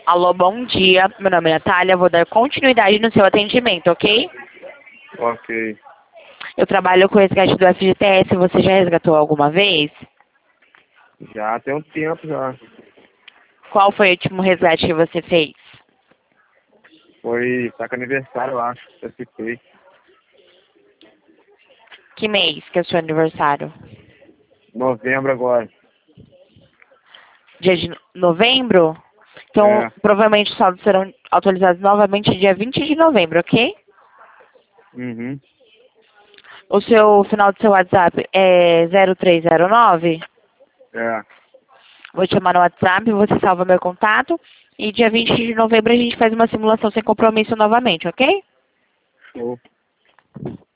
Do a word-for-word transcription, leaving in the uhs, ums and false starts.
Alô, bom dia. Meu nome é Natália. Vou dar continuidade no seu atendimento, ok? Ok. Eu trabalho com o resgate do F G T S. Você já resgatou alguma vez? Já tem um tempo já. Qual foi o último resgate que você fez? Foi saca aniversário, eu acho. Eu citei. Que mês que é o seu aniversário? Novembro agora. Dia de novembro? Então, É. provavelmente os saldos serão atualizados novamente dia vinte de novembro, ok? Uhum. O seu final do seu WhatsApp é zero três zero nove? É. Vou te chamar no WhatsApp, você salva meu contato. E dia vinte de novembro a gente faz uma simulação sem compromisso novamente, ok? Show.